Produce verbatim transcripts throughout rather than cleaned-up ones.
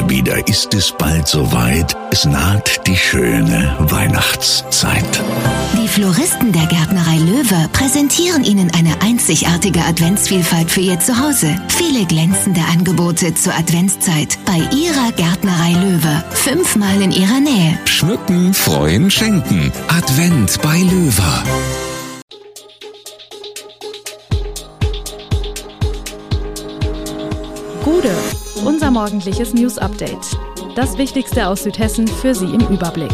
Und wieder ist es bald soweit. Es naht die schöne Weihnachtszeit. Die Floristen der Gärtnerei Löwe präsentieren Ihnen eine einzigartige Adventsvielfalt für Ihr Zuhause. Viele glänzende Angebote zur Adventszeit bei Ihrer Gärtnerei Löwe. Fünfmal in Ihrer Nähe. Schmücken, freuen, schenken. Advent bei Löwe. Gude, unser morgendliches News-Update. Das Wichtigste aus Südhessen für Sie im Überblick.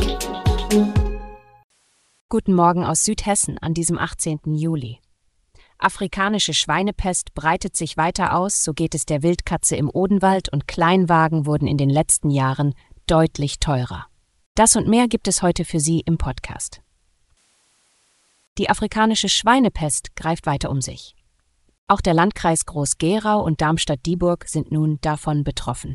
Guten Morgen aus Südhessen an diesem achtzehnten Juli. Afrikanische Schweinepest breitet sich weiter aus, so geht es der Wildkatze im Odenwald, und Kleinwagen wurden in den letzten Jahren deutlich teurer. Das und mehr gibt es heute für Sie im Podcast. Die afrikanische Schweinepest greift weiter um sich. Auch der Landkreis Groß-Gerau und Darmstadt-Dieburg sind nun davon betroffen.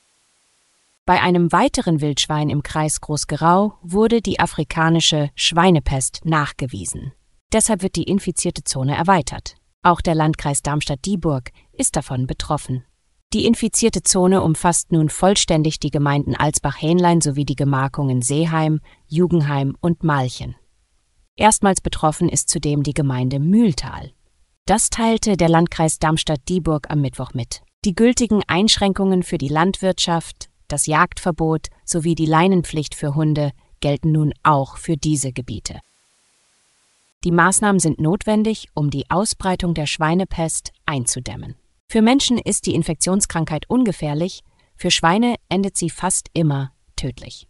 Bei einem weiteren Wildschwein im Kreis Groß-Gerau wurde die afrikanische Schweinepest nachgewiesen. Deshalb wird die infizierte Zone erweitert. Auch der Landkreis Darmstadt-Dieburg ist davon betroffen. Die infizierte Zone umfasst nun vollständig die Gemeinden Alsbach-Hähnlein sowie die Gemarkungen Seeheim, Jugenheim und Malchen. Erstmals betroffen ist zudem die Gemeinde Mühltal. Das teilte der Landkreis Darmstadt-Dieburg am Mittwoch mit. Die gültigen Einschränkungen für die Landwirtschaft, das Jagdverbot sowie die Leinenpflicht für Hunde gelten nun auch für diese Gebiete. Die Maßnahmen sind notwendig, um die Ausbreitung der Schweinepest einzudämmen. Für Menschen ist die Infektionskrankheit ungefährlich, für Schweine endet sie fast immer tödlich.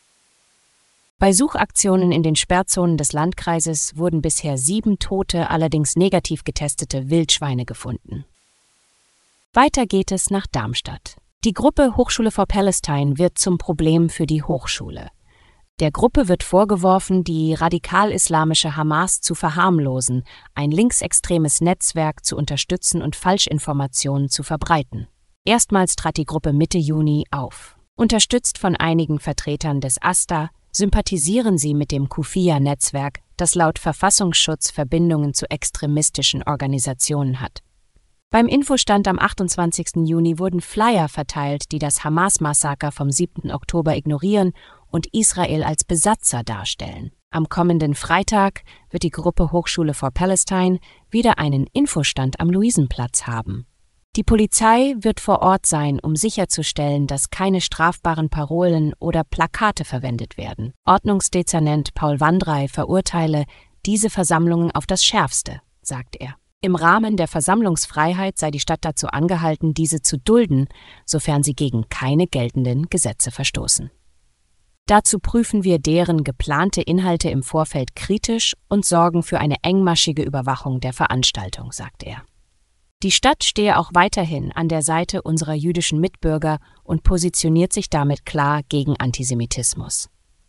Bei Suchaktionen in den Sperrzonen des Landkreises wurden bisher sieben tote, allerdings negativ getestete Wildschweine gefunden. Weiter geht es nach Darmstadt. Die Gruppe Hochschule for Palestine wird zum Problem für die Hochschule. Der Gruppe wird vorgeworfen, die radikal-islamische Hamas zu verharmlosen, ein linksextremes Netzwerk zu unterstützen und Falschinformationen zu verbreiten. Erstmals trat die Gruppe Mitte Juni auf. Unterstützt von einigen Vertretern des AStA sympathisieren sie mit dem Kufiyya-Netzwerk, das laut Verfassungsschutz Verbindungen zu extremistischen Organisationen hat. Beim Infostand am achtundzwanzigsten Juni wurden Flyer verteilt, die das Hamas-Massaker vom siebten Oktober ignorieren und Israel als Besatzer darstellen. Am kommenden Freitag wird die Gruppe Hochschule for Palestine wieder einen Infostand am Luisenplatz haben. Die Polizei wird vor Ort sein, um sicherzustellen, dass keine strafbaren Parolen oder Plakate verwendet werden. Ordnungsdezernent Paul Wandrei verurteile diese Versammlungen auf das Schärfste, sagt er. Im Rahmen der Versammlungsfreiheit sei die Stadt dazu angehalten, diese zu dulden, sofern sie gegen keine geltenden Gesetze verstoßen. Dazu prüfen wir deren geplante Inhalte im Vorfeld kritisch und sorgen für eine engmaschige Überwachung der Veranstaltung, sagt er. Die Stadt stehe auch weiterhin an der Seite unserer jüdischen Mitbürger und positioniert sich damit klar gegen Antisemitismus.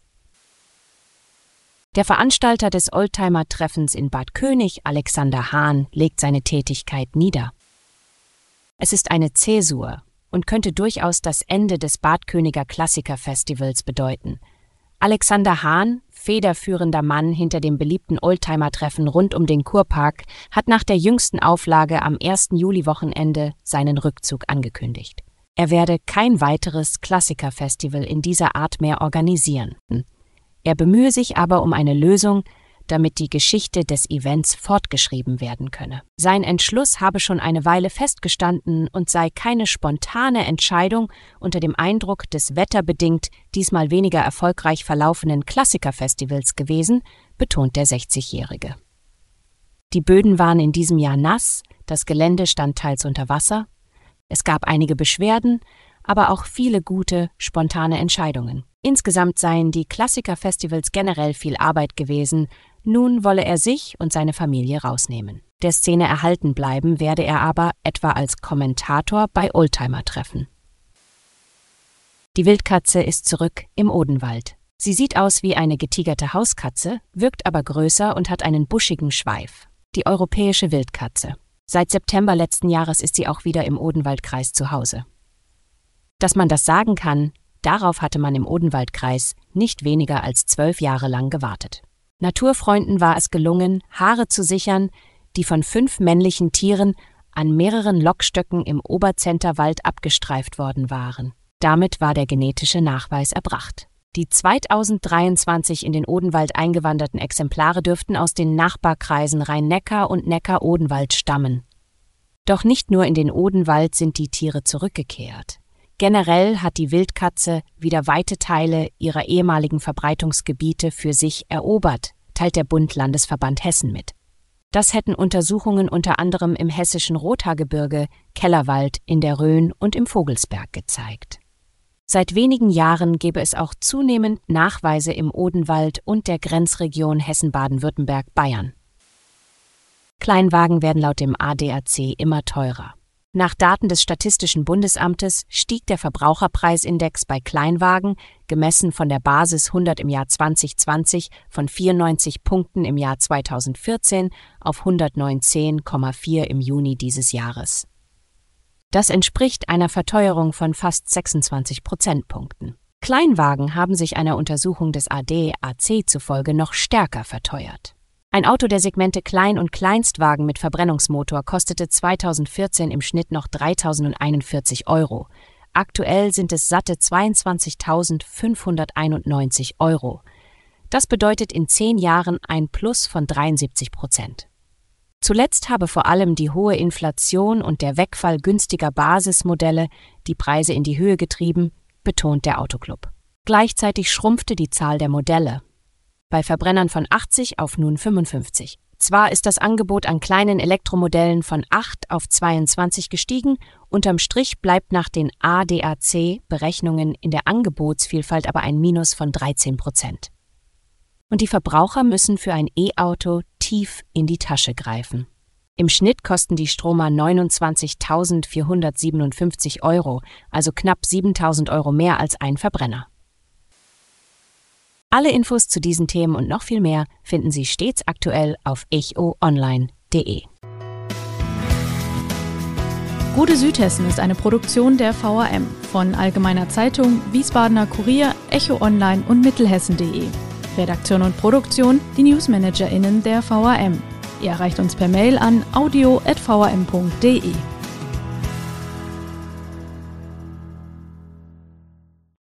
Der Veranstalter des Oldtimer-Treffens in Bad König, Alexander Hahn, legt seine Tätigkeit nieder. Es ist eine Zäsur und könnte durchaus das Ende des Bad Königer Klassiker-Festivals bedeuten. Alexander Hahn, federführender Mann hinter dem beliebten Oldtimer-Treffen rund um den Kurpark, hat nach der jüngsten Auflage am ersten Juli-Wochenende seinen Rückzug angekündigt. Er werde kein weiteres Klassiker-Festival in dieser Art mehr organisieren. Er bemühe sich aber um eine Lösung, damit die Geschichte des Events fortgeschrieben werden könne. Sein Entschluss habe schon eine Weile festgestanden und sei keine spontane Entscheidung unter dem Eindruck des wetterbedingt diesmal weniger erfolgreich verlaufenden Klassikerfestivals gewesen, betont der sechzigjährige. Die Böden waren in diesem Jahr nass, das Gelände stand teils unter Wasser. Es gab einige Beschwerden, aber auch viele gute, spontane Entscheidungen. Insgesamt seien die Klassikerfestivals generell viel Arbeit gewesen, nun wolle er sich und seine Familie rausnehmen. Der Szene erhalten bleiben werde er aber etwa als Kommentator bei Oldtimer-Treffen. Die Wildkatze ist zurück im Odenwald. Sie sieht aus wie eine getigerte Hauskatze, wirkt aber größer und hat einen buschigen Schweif. Die europäische Wildkatze. Seit September letzten Jahres ist sie auch wieder im Odenwaldkreis zu Hause. Dass man das sagen kann, darauf hatte man im Odenwaldkreis nicht weniger als zwölf Jahre lang gewartet. Naturfreunden war es gelungen, Haare zu sichern, die von fünf männlichen Tieren an mehreren Lokstöcken im Oberzenterwald abgestreift worden waren. Damit war der genetische Nachweis erbracht. Die zweitausenddreiundzwanzig in den Odenwald eingewanderten Exemplare dürften aus den Nachbarkreisen Rhein-Neckar und Neckar-Odenwald stammen. Doch nicht nur in den Odenwald sind die Tiere zurückgekehrt. Generell hat die Wildkatze wieder weite Teile ihrer ehemaligen Verbreitungsgebiete für sich erobert, teilt der Bund-Landesverband Hessen mit. Das hätten Untersuchungen unter anderem im hessischen Rothaargebirge, Kellerwald, in der Rhön und im Vogelsberg gezeigt. Seit wenigen Jahren gebe es auch zunehmend Nachweise im Odenwald und der Grenzregion Hessen-Baden-Württemberg-Bayern. Kleinwagen werden laut dem A D A C immer teurer. Nach Daten des Statistischen Bundesamtes stieg der Verbraucherpreisindex bei Kleinwagen, gemessen von der Basis hundert im Jahr zwanzig zwanzig, von vierundneunzig Punkten im Jahr zweitausendvierzehn auf hundertneunzehn Komma vier im Juni dieses Jahres. Das entspricht einer Verteuerung von fast sechsundzwanzig Prozentpunkten. Kleinwagen haben sich einer Untersuchung des A D A C zufolge noch stärker verteuert. Ein Auto der Segmente Klein- und Kleinstwagen mit Verbrennungsmotor kostete zweitausendvierzehn im Schnitt noch dreitausendeinundvierzig Euro. Aktuell sind es satte zweiundzwanzigtausendfünfhunderteinundneunzig Euro. Das bedeutet in zehn Jahren ein Plus von dreiundsiebzig Prozent. Zuletzt habe vor allem die hohe Inflation und der Wegfall günstiger Basismodelle die Preise in die Höhe getrieben, betont der Autoclub. Gleichzeitig schrumpfte die Zahl der Modelle. Bei Verbrennern von achtzig auf nun fünfundfünfzig. Zwar ist das Angebot an kleinen Elektromodellen von acht auf zweiundzwanzig gestiegen, unterm Strich bleibt nach den A D A C-Berechnungen in der Angebotsvielfalt aber ein Minus von dreizehn Prozent. Und die Verbraucher müssen für ein E-Auto tief in die Tasche greifen. Im Schnitt kosten die Stromer neunundzwanzigtausendvierhundertsiebenundfünfzig Euro, also knapp siebentausend Euro mehr als ein Verbrenner. Alle Infos zu diesen Themen und noch viel mehr finden Sie stets aktuell auf echo online punkt de. Gute Südhessen ist eine Produktion der V A M von Allgemeiner Zeitung, Wiesbadener Kurier, Echo Online und Mittelhessen punkt de. Redaktion und Produktion, die NewsmanagerInnen der V A M. Ihr erreicht uns per Mail an audio at v a m punkt de.